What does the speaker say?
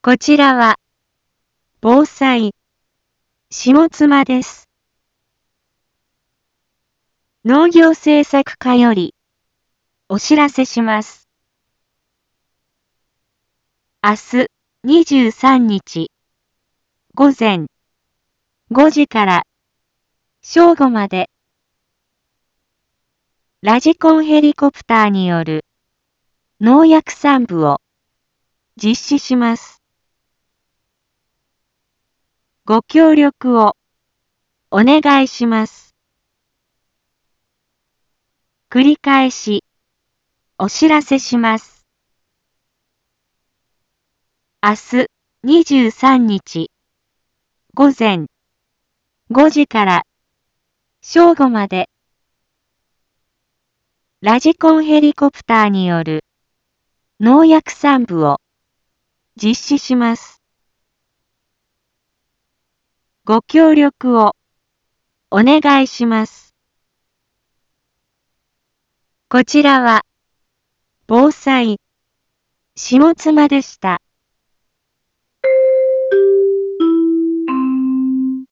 こちらは、防災、下妻です。農業政策課より、お知らせします。明日、23日、午前5時から正午まで、ラジコンヘリコプターによる農薬散布を実施します。ご協力をお願いします。繰り返しお知らせします。明日23日午前5時から正午まで、ラジコンヘリコプターによる農薬散布を実施します。ご協力をお願いします。こちらは、防災、下妻でした。